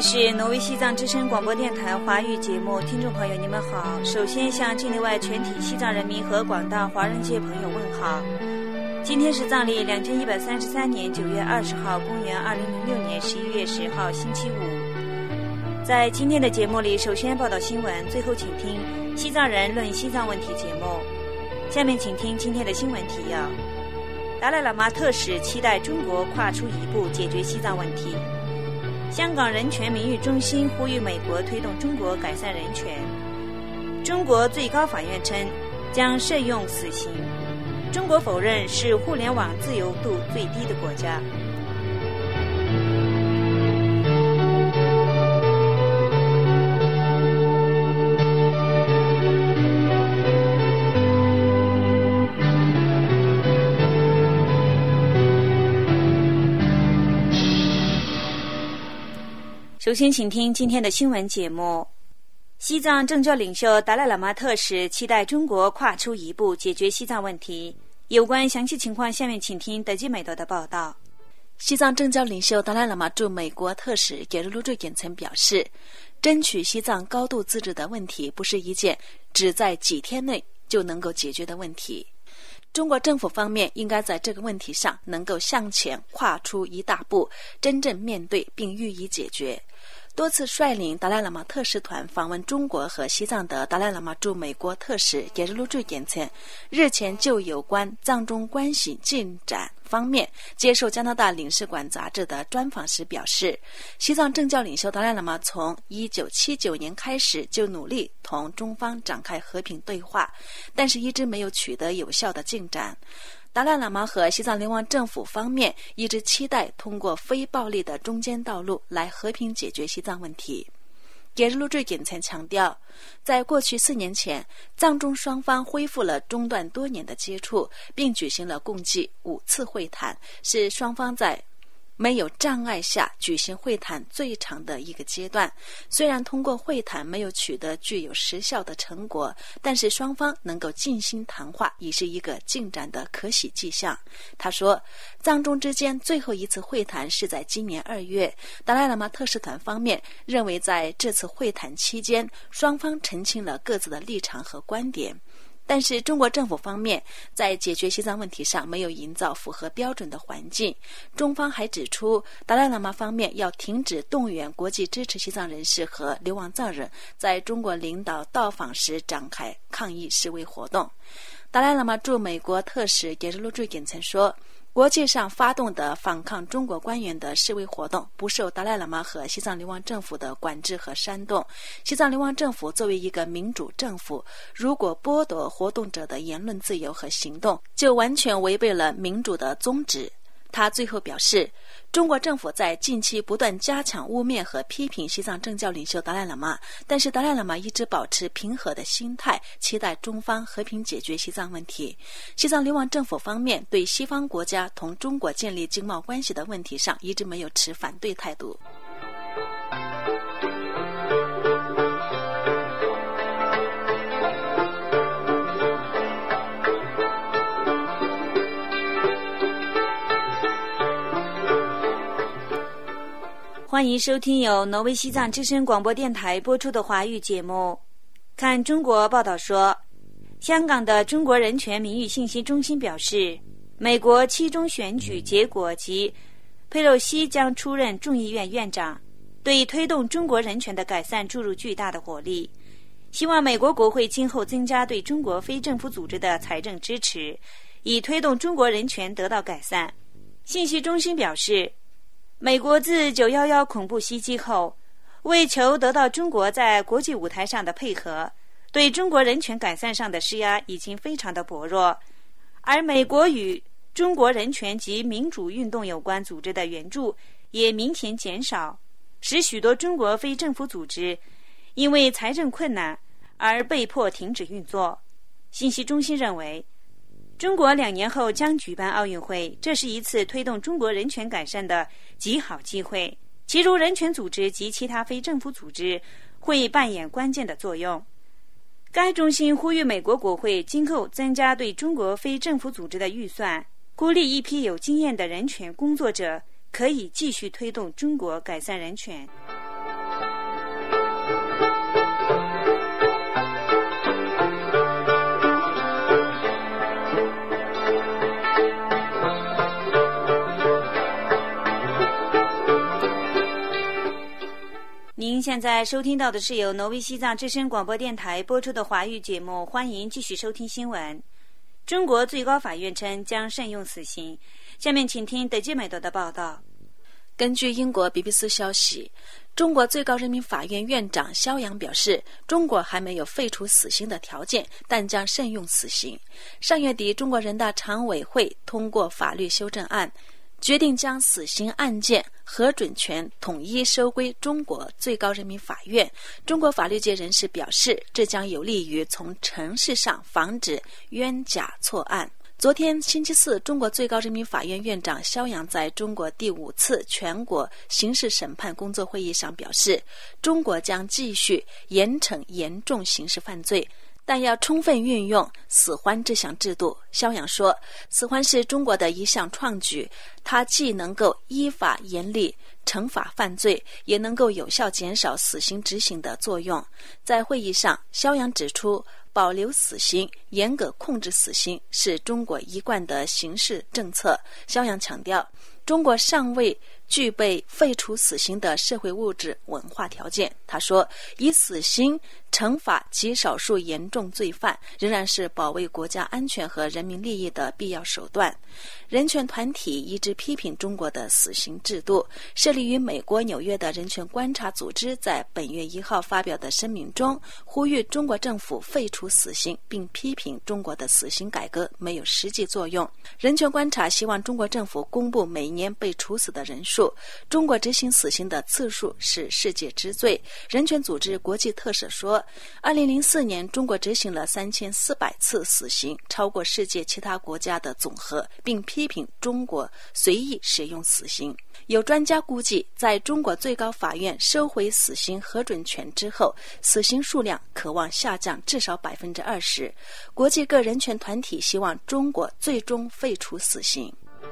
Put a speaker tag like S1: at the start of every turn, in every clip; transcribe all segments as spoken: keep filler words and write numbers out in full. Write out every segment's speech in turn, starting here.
S1: 是挪威西藏之声广播电台华语节目，听众朋友你们好。首先向境内外全体西藏人民和广大华人界朋友问好。今天是藏历两千一百三十三年九月二十号，公元二零零六年十一月十号，星期五。在今天的节目里，首先报道新闻，最后请听西藏人论西藏问题节目。下面请听今天的新闻提要：达赖喇嘛特使期待中国跨出一步解决西藏问题。香港人权名誉中心呼吁美国推动中国改善人权。中国最高法院称将慎用死刑。中国否认是互联网自由度最低的国家。首先请听今天的新闻节目。西藏政教领袖达赖喇嘛特使期待中国跨出一步解决西藏问题。有关详细情况，下面请听德基美德的报道。
S2: 西藏政教领袖达赖喇嘛驻美国特使给日路坠简曾表示，争取西藏高度自治的问题不是一件只在几天内就能够解决的问题。中国政府方面应该在这个问题上能够向前跨出一大步，真正面对并予以解决。多次率领达赖喇嘛特使团访问中国和西藏的达赖喇嘛驻美国特使给日路坠简曾日前就有关藏中关系进展方面接受加拿大领事馆杂志的专访时表示，西藏政教领袖达赖喇嘛从一九七九年开始就努力同中方展开和平对话，但是一直没有取得有效的进展。达赖喇嘛和西藏流亡政府方面一直期待通过非暴力的中间道路来和平解决西藏问题。给日路坠简曾强调，在过去四年前，藏中双方恢复了中断多年的接触，并举行了共计五次会谈，是双方在没有障碍下举行会谈最长的一个阶段。虽然通过会谈没有取得具有实效的成果，但是双方能够静心谈话已是一个进展的可喜迹象。他说，藏中之间最后一次会谈是在今年二月，达赖喇嘛特使团方面认为在这次会谈期间，双方澄清了各自的立场和观点。但是中国政府方面在解决西藏问题上没有营造符合标准的环境。中方还指出，达赖喇嘛方面要停止动员国际支持西藏人士和流亡藏人在中国领导到访时展开抗议示威活动。达赖喇嘛驻美国特使给日路坠简曾说，国际上发动的反抗中国官员的示威活动不受达赖喇嘛和西藏流亡政府的管制和煽动。西藏流亡政府作为一个民主政府，如果剥夺活动者的言论自由和行动，就完全违背了民主的宗旨。他最后表示，中国政府在近期不断加强污蔑和批评西藏政教领袖达赖喇嘛，但是达赖喇嘛一直保持平和的心态，期待中方和平解决西藏问题。西藏流亡政府方面对西方国家同中国建立经贸关系的问题上一直没有持反对态度。
S1: 欢迎收听由挪威西藏之声广播电台播出的华语节目。看中国报道说，香港的中国人权名誉信息中心表示，美国期中选举结果及佩洛西将出任众议院院长，对推动中国人权的改善注入巨大的活力，希望美国国会今后增加对中国非政府组织的财政支持，以推动中国人权得到改善。信息中心表示，美国自九一一恐怖袭击后，为求得到中国在国际舞台上的配合，对中国人权改善上的施压已经非常的薄弱，而美国与中国人权及民主运动有关组织的援助也明显减少，使许多中国非政府组织因为财政困难而被迫停止运作。信息中心认为，中国两年后将举办奥运会，这是一次推动中国人权改善的极好机会，其中人权组织及其他非政府组织会扮演关键的作用。该中心呼吁美国国会今后增加对中国非政府组织的预算，鼓励一批有经验的人权工作者可以继续推动中国改善人权。 现在收听到的是由挪威西藏之声广播电台播出的华语节目，欢迎继续收听新闻。中国最高法院称将慎用死刑。下面请听德基美德的报道。
S2: 根据英国 B B C 消息，中国最高人民法院院长肖扬表示，中国还没有废除死刑的条件，但将慎用死刑。上月底，中国人大常委会通过法律修正案，决定将死刑案件核准权统一收归中国最高人民法院。中国法律界人士表示，这将有利于从程序上防止冤假错案。昨天星期四，中国最高人民法院院长肖扬在中国第五次全国刑事审判工作会议上表示，中国将继续严惩严重刑事犯罪，但要充分运用死缓这项制度。肖扬说，死缓是中国的一项创举，它既能够依法严厉惩罚犯罪，也能够有效减少死刑执行的作用。在会议上，肖扬指出，保留死刑、严格控制死刑是中国一贯的刑事政策。肖扬强调，中国尚未具备废除死刑的社会物质文化条件。他说，以死刑惩罚极少数严重罪犯仍然是保卫国家安全和人民利益的必要手段。人权团体一直批评中国的死刑制度。设立于美国纽约的人权观察组织在本月一号发表的声明中，呼吁中国政府废除死刑，并批评中国的死刑改革没有实际作用。人权观察希望中国政府公布每年被处死的人数。中国执行死刑的次数是世界之最。人权组织国际特赦说，二零零四年中国执行了三千四百次死刑，超过世界其他国家的总和，并批评中国随意使用死刑。有专家估计，在中国最高法院收回死刑核准权之后，死刑数量可望下降至少百分之二十。国际各人权团体希望中国最终废除死刑。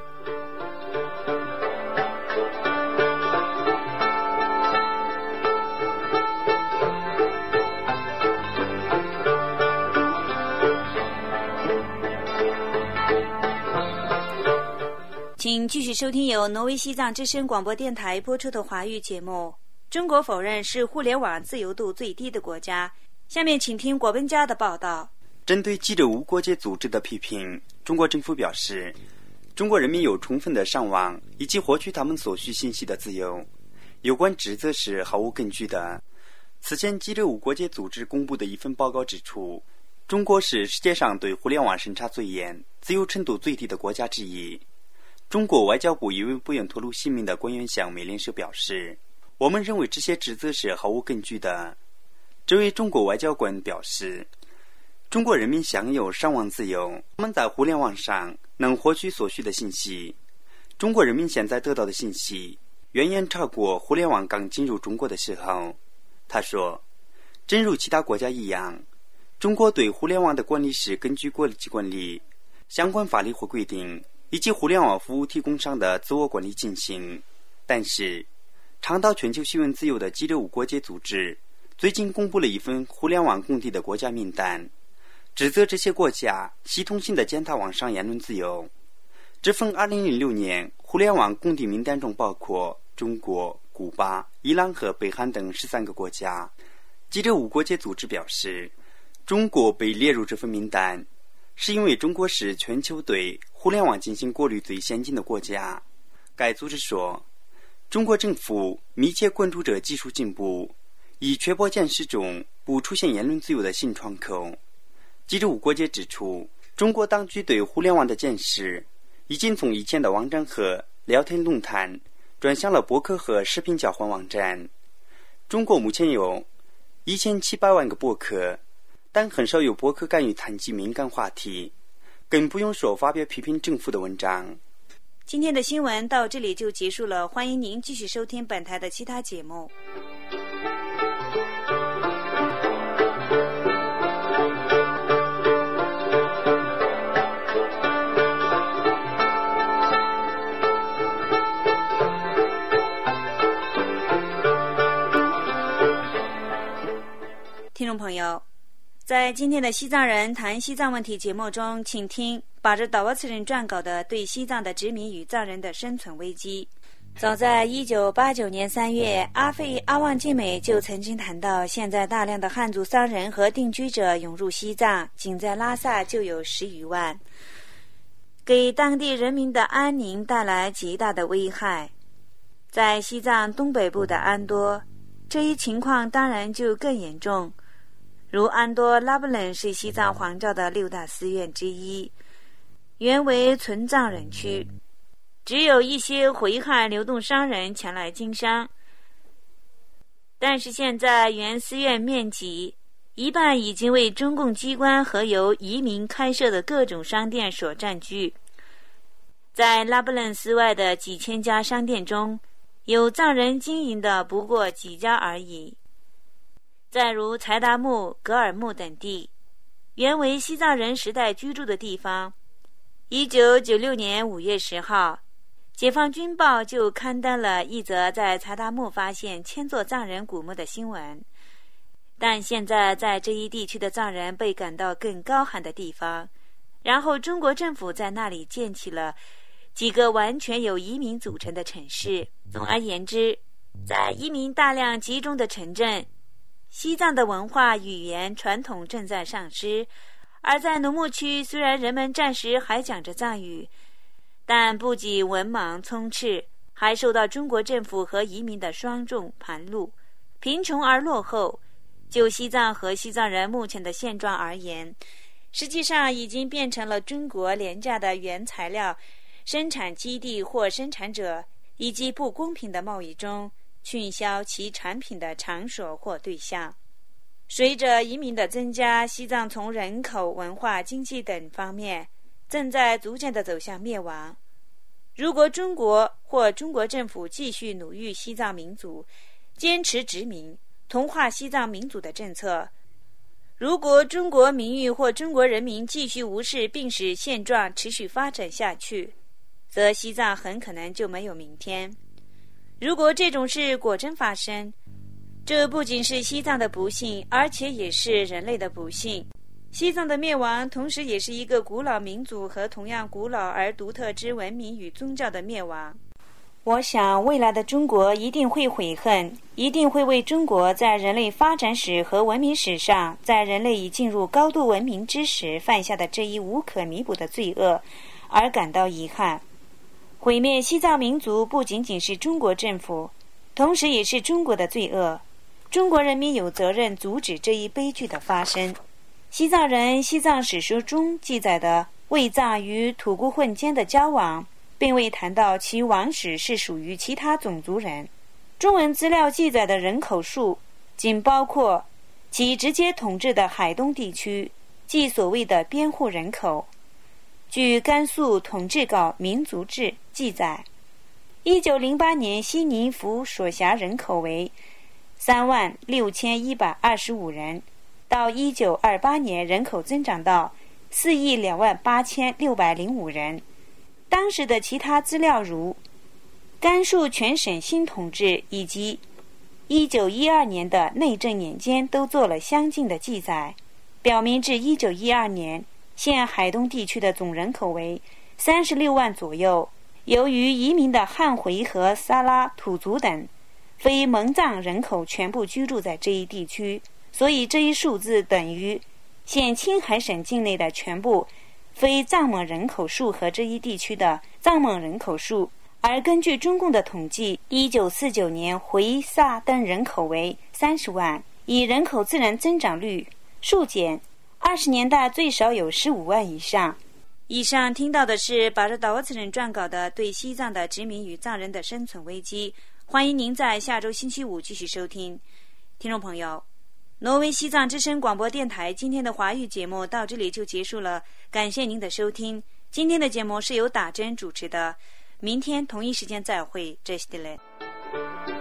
S1: 请继续收听由挪威西藏之声广播电台播出的华语节目。中国否认是互联网自由度最低的国家。下面请听国文家的报道。
S3: 针对记者无国界组织的批评，中国政府表示，中国人民有充分的上网以及获取他们所需信息的自由，有关指责是毫无根据的。此前记者无国界组织公布的一份报告指出，中国是世界上对互联网审查最严、自由程度最低的国家之一。中国外交部一位不愿透露姓名的官员向美联社表示，我们认为这些指责是毫无根据的。这位中国外交官表示，中国人民享有上网自由，他们在互联网上能获取所需的信息。中国人民现在得到的信息远远超过互联网刚进入中国的时候。他说，正如其他国家一样，中国对互联网的管理是根据国际惯例、相关法律或规定以及互联网服务提供商的自我管理进行。但是，倡导全球新闻自由的记者无国界组织最近公布了一份互联网工地的国家名单，指责这些国家系统性的践踏网上言论自由。这份二零零六年互联网工地名单中包括中国、古巴、伊朗和北韩等十三个国家。记者无国界组织表示，中国被列入这份名单是因为中国是全球对互联网进行过滤最先进的国家。该组织说，中国政府密切关注着技术进步，以确保见识中不出现言论自由的新窗口。记者无国界指出，中国当局对互联网的见识已经从以前的网站和聊天论坛转向了博客和视频交换网站。中国目前有一千七百万个博客，但很少有博客敢于谈及敏感话题，更不用说发表批评政府的文章。
S1: 今天的新闻到这里就结束了，欢迎您继续收听本台的其他节目。听众朋友，在今天的西藏人谈西藏问题节目中，请听把着达瓦茨人撰稿的对西藏的殖民与藏人的生存危机。 早在一九八九年三月，阿费阿旺健美就曾经谈到，现在大量的汉族商人和定居者涌入西藏，仅在拉萨就有十余万，给当地人民的安宁带来极大的危害。在西藏东北部的安多，这一情况当然就更严重。如安多拉布楞是西藏黄教的六大寺院之一，原为纯藏人区，只有一些回汉流动商人前来经商。但是现在原寺院面积一半已经为中共机关和由移民开设的各种商店所占据。在拉布楞寺外的几千家商店中，有藏人经营的不过几家而已。再如柴达木、格尔木等地，原为西藏人时代居住的地方。一九九六年五月十号，解放军报就刊登了一则在柴达木发现千座藏人古墓的新闻。但现在在这一地区的藏人被赶到更高寒的地方，然后中国政府在那里建起了几个完全由移民组成的城市。总而言之，在移民大量集中的城镇，西藏的文化、语言、传统正在丧失。而在农牧区，虽然人们暂时还讲着藏语，但不仅文盲充斥，还受到中国政府和移民的双重盘路，贫穷而落后。就西藏和西藏人目前的现状而言，实际上已经变成了中国廉价的原材料生产基地或生产者，以及不公平的贸易中倾销其产品的场所或对象。随着移民的增加，西藏从人口、文化、经济等方面正在逐渐地走向灭亡。如果中国或中国政府继续奴役西藏民族，坚持殖民、同化西藏民族的政策，如果中国民意或中国人民继续无视并使现状持续发展下去，则西藏很可能就没有明天。如果这种事果真发生，这不仅是西藏的不幸，而且也是人类的不幸。西藏的灭亡同时也是一个古老民族和同样古老而独特之文明与宗教的灭亡。我想未来的中国一定会悔恨，一定会为中国在人类发展史和文明史上，在人类已进入高度文明之时犯下的这一无可弥补的罪恶而感到遗憾。毁灭西藏民族不仅仅是中国政府，同时也是中国的罪恶。中国人民有责任阻止这一悲剧的发生。西藏人西藏史书中记载的卫藏与土姑混间的交往，并未谈到其王室是属于其他种族人。中文资料记载的人口数仅包括其直接统治的海东地区，即所谓的边户人口。据甘肃统治稿民族志记载，一九零八年西宁府所辖人口为三万六千一百二十五人，到一九二八年人口增长到四亿两万八千六百零五人。当时的其他资料如甘肃全省新统治以及一九一二年的内政年间都做了相近的记载，表明至一九一二年现海东地区的总人口为三十六万左右。由于移民的汉回和撒拉土族等非蒙藏人口全部居住在这一地区，所以这一数字等于现青海省境内的全部非藏蒙人口数和这一地区的藏蒙人口数。而根据中共的统计，一九四九年回萨登人口为三十万，以人口自然增长率数减，二十年代最少有十五万以上。以上听到的是巴热达沃茨人撰稿的对西藏的殖民与藏人的生存危机。欢迎您在下周星期五继续收听。听众朋友，挪威西藏之声广播电台今天的华语节目到这里就结束了，感谢您的收听。今天的节目是由打针主持的，明天同一时间再会，这是的嘞。